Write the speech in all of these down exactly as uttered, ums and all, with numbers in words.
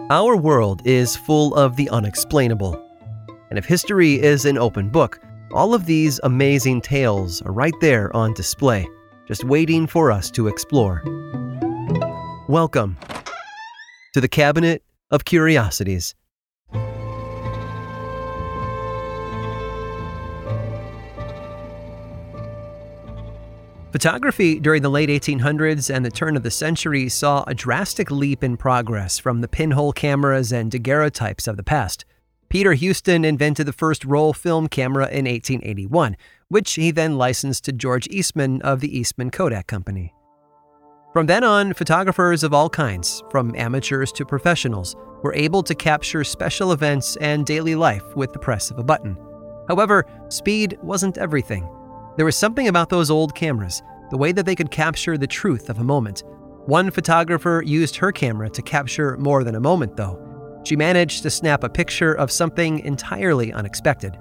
Our world is full of the unexplainable. And if history is an open book, all of these amazing tales are right there on display, just waiting for us to explore. Welcome to the Cabinet of Curiosities. Photography during the late eighteen hundreds and the turn of the century saw a drastic leap in progress from the pinhole cameras and daguerreotypes of the past. Peter Houston invented the first roll film camera in eighteen eighty-one, which he then licensed to George Eastman of the Eastman Kodak Company. From then on, photographers of all kinds, from amateurs to professionals, were able to capture special events and daily life with the press of a button. However, speed wasn't everything. There was something about those old cameras, the way that they could capture the truth of a moment. One photographer used her camera to capture more than a moment, though. She managed to snap a picture of something entirely unexpected.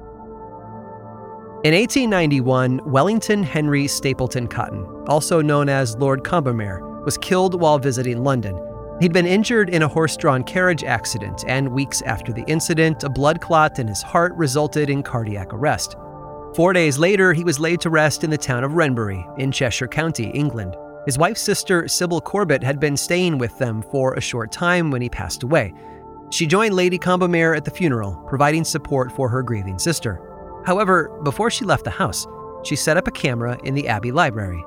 In eighteen ninety-one, Wellington Henry Stapleton Cotton, also known as Lord Combermere, was killed while visiting London. He'd been injured in a horse-drawn carriage accident, and weeks after the incident, a blood clot in his heart resulted in cardiac arrest. Four days later, he was laid to rest in the town of Wrenbury, in Cheshire County, England. His wife's sister, Sybil Corbett, had been staying with them for a short time when he passed away. She joined Lady Combermere at the funeral, providing support for her grieving sister. However, before she left the house, she set up a camera in the Abbey Library.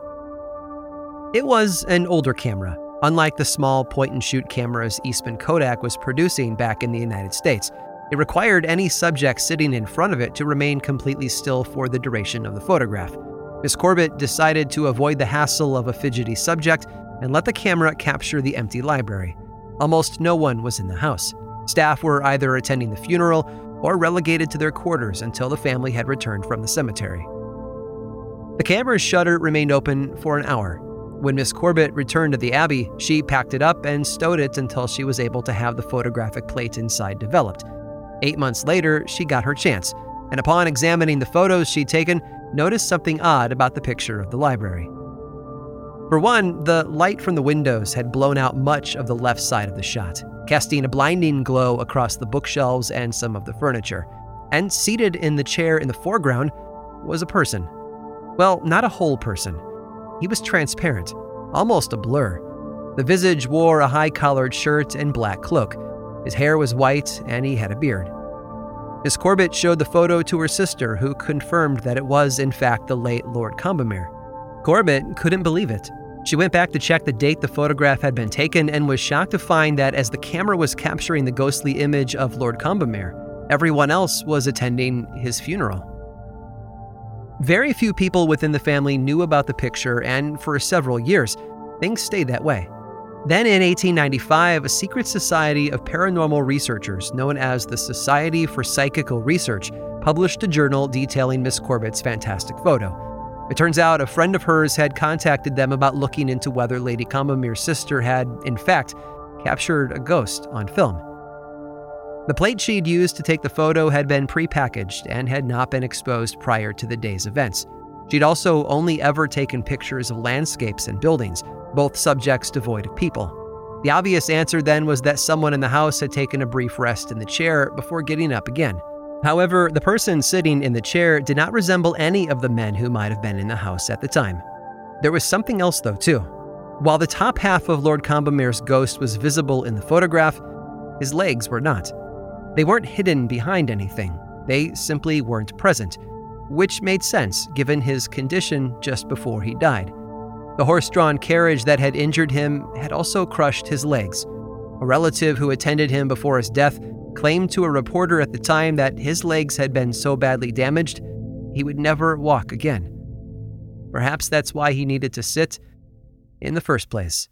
It was an older camera, unlike the small point-and-shoot cameras Eastman Kodak was producing back in the United States. It required any subject sitting in front of it to remain completely still for the duration of the photograph. Miss Corbett decided to avoid the hassle of a fidgety subject and let the camera capture the empty library. Almost no one was in the house. Staff were either attending the funeral or relegated to their quarters until the family had returned from the cemetery. The camera's shutter remained open for an hour. When Miss Corbett returned to the Abbey, she packed it up and stowed it until she was able to have the photographic plate inside developed. Eight months later, she got her chance, and upon examining the photos she'd taken, noticed something odd about the picture of the library. For one, the light from the windows had blown out much of the left side of the shot, casting a blinding glow across the bookshelves and some of the furniture. And seated in the chair in the foreground was a person. Well, not a whole person. He was transparent, almost a blur. The visage wore a high-collared shirt and black cloak. His hair was white, and he had a beard. Miss Corbett showed the photo to her sister, who confirmed that it was, in fact, the late Lord Combermere. Corbett couldn't believe it. She went back to check the date the photograph had been taken and was shocked to find that as the camera was capturing the ghostly image of Lord Combermere, everyone else was attending his funeral. Very few people within the family knew about the picture, and for several years, things stayed that way. Then in eighteen ninety-five, a secret society of paranormal researchers known as the Society for Psychical Research published a journal detailing Miss Corbett's fantastic photo. It turns out a friend of hers had contacted them about looking into whether Lady Combermere's sister had, in fact, captured a ghost on film. The plate she'd used to take the photo had been prepackaged and had not been exposed prior to the day's events. She'd also only ever taken pictures of landscapes and buildings, both subjects devoid of people. The obvious answer then was that someone in the house had taken a brief rest in the chair before getting up again. However, the person sitting in the chair did not resemble any of the men who might have been in the house at the time. There was something else, though, too. While the top half of Lord Combermere's ghost was visible in the photograph, his legs were not. They weren't hidden behind anything. They simply weren't present, which made sense given his condition just before he died. The horse-drawn carriage that had injured him had also crushed his legs. A relative who attended him before his death claimed to a reporter at the time that his legs had been so badly damaged, he would never walk again. Perhaps that's why he needed to sit in the first place.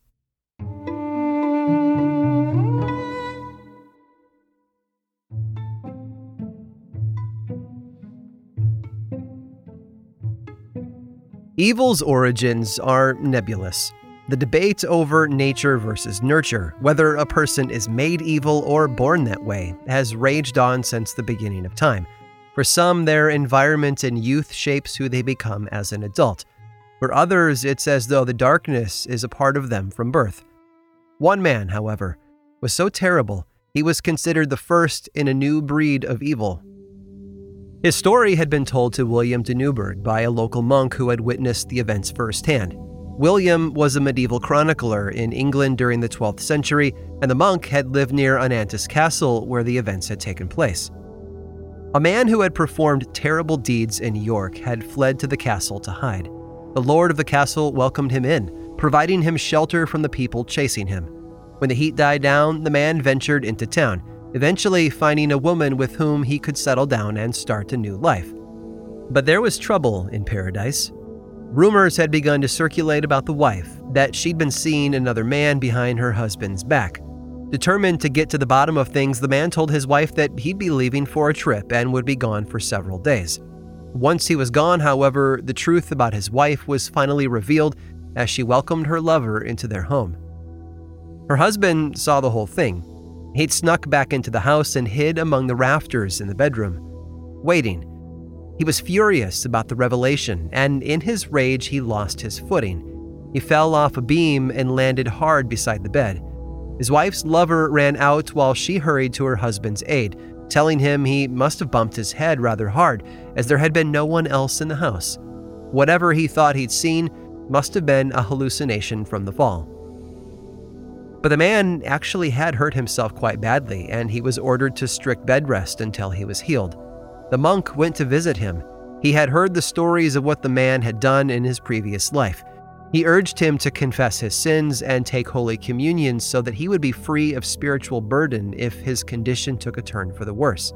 Evil's origins are nebulous. The debate over nature versus nurture, whether a person is made evil or born that way, has raged on since the beginning of time. For some, their environment and youth shapes who they become as an adult. For others, it's as though the darkness is a part of them from birth. One man, however, was so terrible, he was considered the first in a new breed of evil. His story had been told to William de Newburgh by a local monk who had witnessed the events firsthand. William was a medieval chronicler in England during the twelfth century, and the monk had lived near Onantis Castle where the events had taken place. A man who had performed terrible deeds in York had fled to the castle to hide. The lord of the castle welcomed him in, providing him shelter from the people chasing him. When the heat died down, the man ventured into town, eventually finding a woman with whom he could settle down and start a new life. But there was trouble in paradise. Rumors had begun to circulate about the wife, that she'd been seeing another man behind her husband's back. Determined to get to the bottom of things, the man told his wife that he'd be leaving for a trip and would be gone for several days. Once he was gone, however, the truth about his wife was finally revealed as she welcomed her lover into their home. Her husband saw the whole thing. He'd snuck back into the house and hid among the rafters in the bedroom, waiting. He was furious about the revelation, and in his rage, he lost his footing. He fell off a beam and landed hard beside the bed. His wife's lover ran out while she hurried to her husband's aid, telling him he must have bumped his head rather hard, as there had been no one else in the house. Whatever he thought he'd seen must have been a hallucination from the fall. But the man actually had hurt himself quite badly, and he was ordered to strict bed rest until he was healed. The monk went to visit him. He had heard the stories of what the man had done in his previous life. He urged him to confess his sins and take Holy Communion so that he would be free of spiritual burden if his condition took a turn for the worse.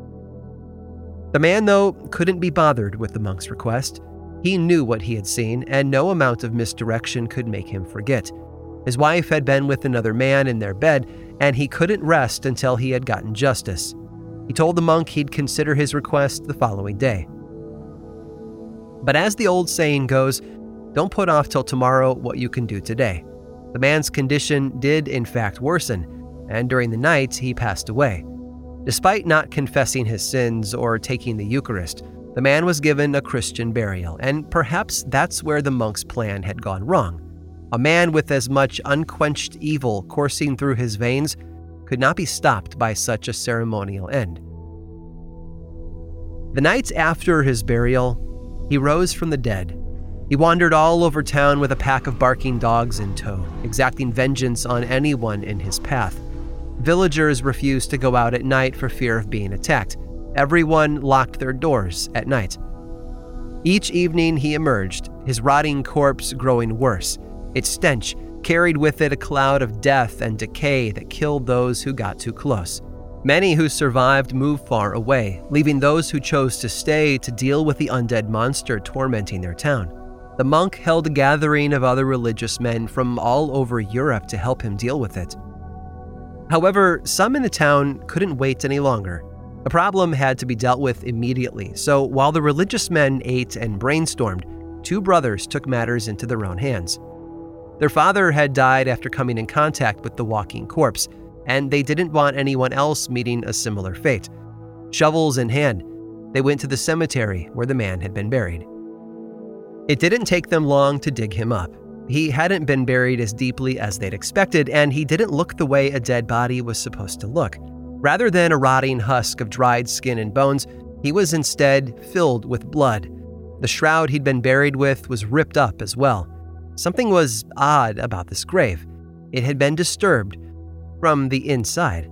The man, though, couldn't be bothered with the monk's request. He knew what he had seen, and no amount of misdirection could make him forget. His wife had been with another man in their bed, and he couldn't rest until he had gotten justice. He told the monk he'd consider his request the following day. But as the old saying goes, don't put off till tomorrow what you can do today. The man's condition did in fact worsen, and during the night he passed away. Despite not confessing his sins or taking the Eucharist, the man was given a Christian burial, and perhaps that's where the monk's plan had gone wrong. A man with as much unquenched evil coursing through his veins could not be stopped by such a ceremonial end. The night after his burial, he rose from the dead. He wandered all over town with a pack of barking dogs in tow, exacting vengeance on anyone in his path. Villagers refused to go out at night for fear of being attacked. Everyone locked their doors at night. Each evening he emerged, his rotting corpse growing worse. Its stench carried with it a cloud of death and decay that killed those who got too close. Many who survived moved far away, leaving those who chose to stay to deal with the undead monster tormenting their town. The monk held a gathering of other religious men from all over Europe to help him deal with it. However, some in the town couldn't wait any longer. The problem had to be dealt with immediately, so while the religious men ate and brainstormed, two brothers took matters into their own hands. Their father had died after coming in contact with the walking corpse, and they didn't want anyone else meeting a similar fate. Shovels in hand, they went to the cemetery where the man had been buried. It didn't take them long to dig him up. He hadn't been buried as deeply as they'd expected, and he didn't look the way a dead body was supposed to look. Rather than a rotting husk of dried skin and bones, he was instead filled with blood. The shroud he'd been buried with was ripped up as well. Something was odd about this grave. It had been disturbed from the inside.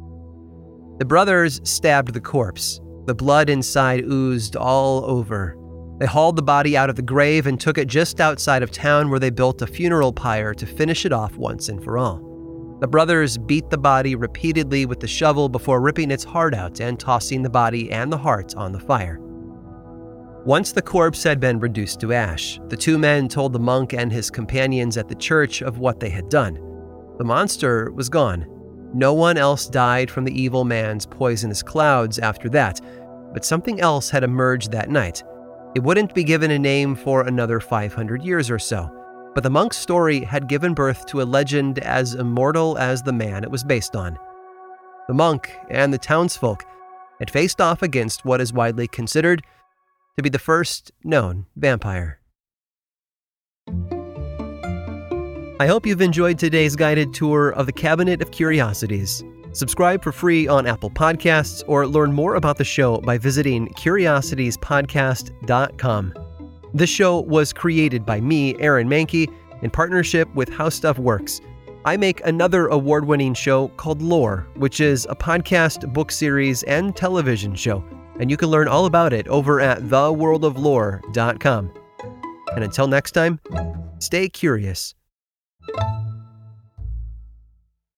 The brothers stabbed the corpse. The blood inside oozed all over. They hauled the body out of the grave and took it just outside of town, where they built a funeral pyre to finish it off once and for all. The brothers beat the body repeatedly with the shovel before ripping its heart out and tossing the body and the heart on the fire. Once the corpse had been reduced to ash, the two men told the monk and his companions at the church of what they had done. The monster was gone. No one else died from the evil man's poisonous clouds after that, but something else had emerged that night. It wouldn't be given a name for another five hundred years or so, but the monk's story had given birth to a legend as immortal as the man it was based on. The monk and the townsfolk had faced off against what is widely considered to be the first known vampire. I hope you've enjoyed today's guided tour of the Cabinet of Curiosities. Subscribe for free on Apple Podcasts or learn more about the show by visiting curiosities podcast dot com. This show was created by me, Aaron Mahnke, in partnership with How Stuff Works. I make another award-winning show called Lore, which is a podcast, book series, and television show, and you can learn all about it over at the world of lore dot com. And until next time, stay curious.